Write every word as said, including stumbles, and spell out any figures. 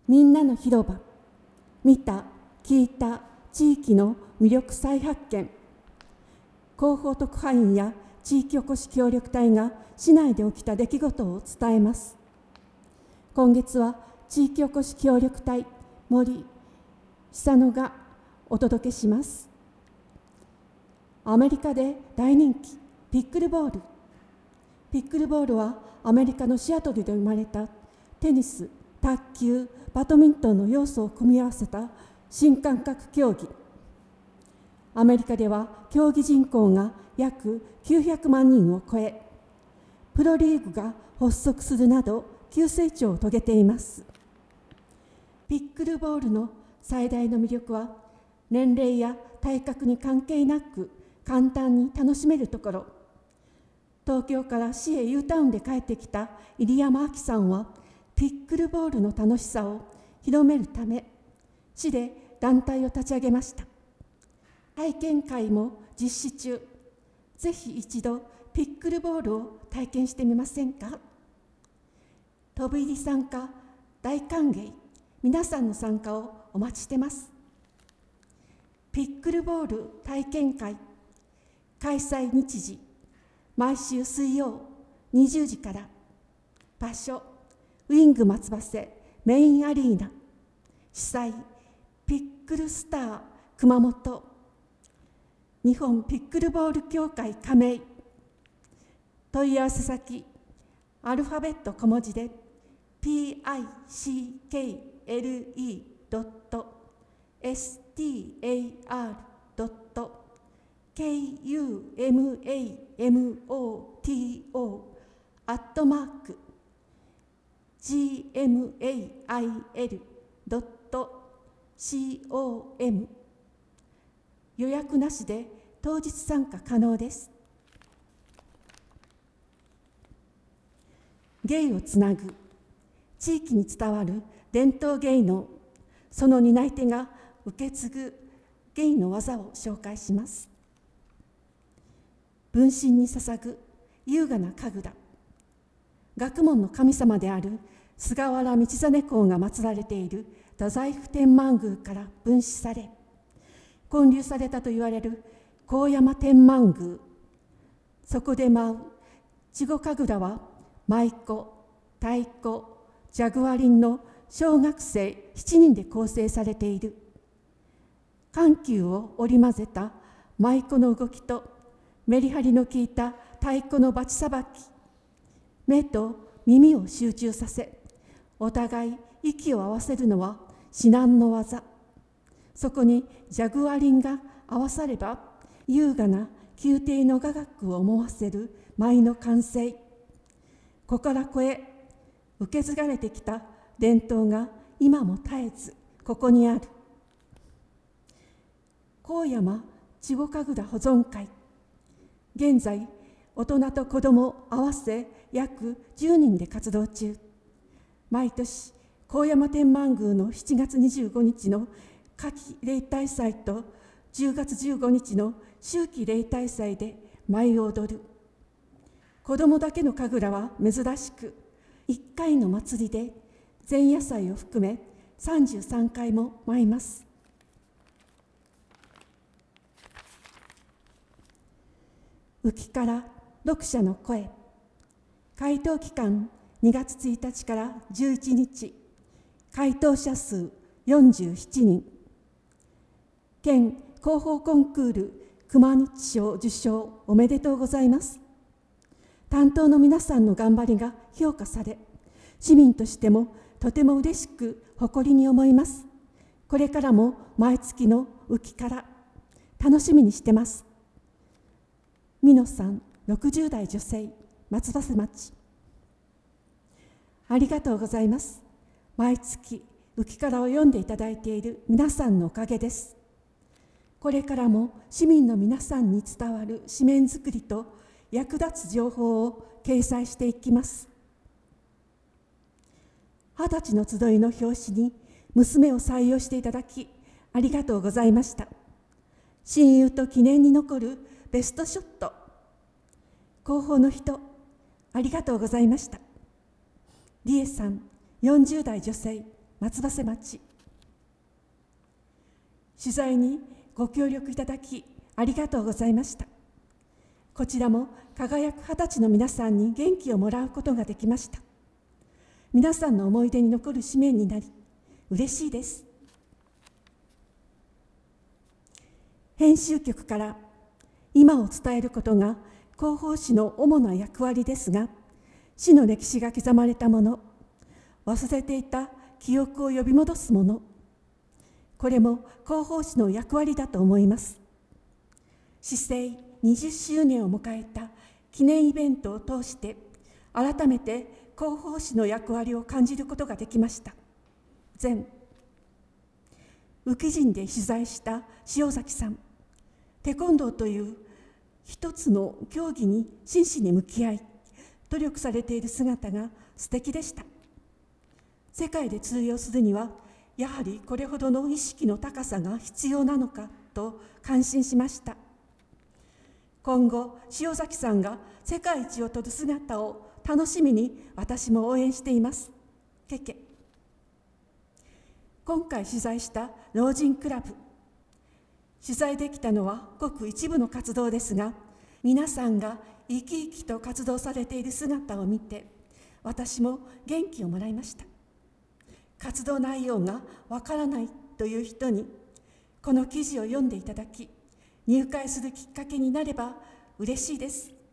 みんなの広場、見た、聞いた地域の魅力再発見。広報特派員や地域おこし協力隊が市内で起きた出来事を伝えます。今月は地域おこし協力隊森久野がお届けします。アメリカで大人気ピックルボール。ピックルボールはアメリカのシアトルで生まれたテニス、卓球、バドミントンの要素を組み合わせた新感覚競技。アメリカでは競技人口が約きゅうひゃくまんにんを超え、プロリーグが発足するなど急成長を遂げています。ピックルボールの最大の魅力は、年齢や体格に関係なく簡単に楽しめるところ。東京から市へ U タウンで帰ってきた入山亜紀さんは、ピックルボールの楽しさを広めるため、市で団体を立ち上げました。体験会も実施中。ぜひ一度ピックルボールを体験してみませんか？飛び入り参加大歓迎。皆さんの参加をお待ちしてます。ピックルボール体験会開催日時、毎週水曜にじゅうじから。場所、ウィング松葉瀬メインアリーナ。主催、ピックルスター熊本。日本ピックルボール協会加盟。問い合わせ先、アルファベット小文字で ピーアイシーケーエルイードットエスティーエーアールドットケーユーエムエーエムオーティーオー アットマーク ジーエムエーアイエルドットコム。 予約なしで当日参加可能です。芸をつなぐ、地域に伝わる伝統芸能、その担い手が受け継ぐ芸の技を紹介します。分身に捧ぐ優雅な神楽。学問の神様である菅原道真公が祀られている太宰府天満宮から分祀され、建立されたといわれる高山天満宮。そこで舞う稚児神楽は、舞妓、太鼓、ジャグアリンの小学生しちにんで構成されている。緩急を織り交ぜた舞妓の動きとメリハリの効いた太鼓のバチさばき、目と耳を集中させ、お互い息を合わせるのは至難の業。そこにジャグアリンが合わされば、優雅な宮廷の雅楽を思わせる舞の完成。子から子へ受け継がれてきた伝統が今も絶えずここにある。高山稚児神楽保存会。現在、大人と子ども合わせ約じゅうにんで活動中。毎年、高山天満宮のしちがつにじゅうごにちの夏季例大祭とじゅうがつじゅうごにちの秋季例大祭で舞を踊る。子どもだけの神楽は珍しく、いっかいの祭りで前夜祭を含めさんじゅうさんかいも舞います。浮きから読者の声。回答期間にがつついたちからじゅういちにち。回答者数よんじゅうななにん。県広報コンクール熊日賞受賞おめでとうございます。担当の皆さんの頑張りが評価され、市民としてもとても嬉しく誇りに思います。これからも毎月の浮きから楽しみにしてます。美濃さん、ろくじゅうだい女性、松葉瀬町。ありがとうございます。毎月浮きからを読んでいただいている皆さんのおかげです。これからも市民の皆さんに伝わる紙面作りと役立つ情報を掲載していきます。二十歳の集いの表紙に娘を採用していただきありがとうございました。親友と記念に残るベストショット。広報の人、ありがとうございました。リエさん、よんじゅうだい女性、 松葉瀬町。取材にご協力いただきありがとうございました。こちらも輝く二十歳の皆さんに元気をもらうことができました。皆さんの思い出に残る紙面になり嬉しいです。編集局から今を伝えることが広報誌の主な役割ですが、市の歴史が刻まれたもの、忘れていた記憶を呼び戻すもの、これも広報誌の役割だと思います。市政にじゅっしゅうねんを迎えた記念イベントを通して改めて広報誌の役割を感じることができました。前宇城人で取材した塩崎さん、テコンドーという一つの競技に真摯に向き合い努力されている姿が素敵でした。世界で通用するにはやはりこれほどの意識の高さが必要なのかと感心しました。今後塩崎さんが世界一を取る姿を楽しみに私も応援しています。ケケ。今回取材した老人クラブ、取材できたのはごく一部の活動ですが、皆さんが生き生きと活動されている姿を見て私も元気をもらいました。活動内容がわからないという人にこの記事を読んでいただき、入会するきっかけになれば嬉しいです。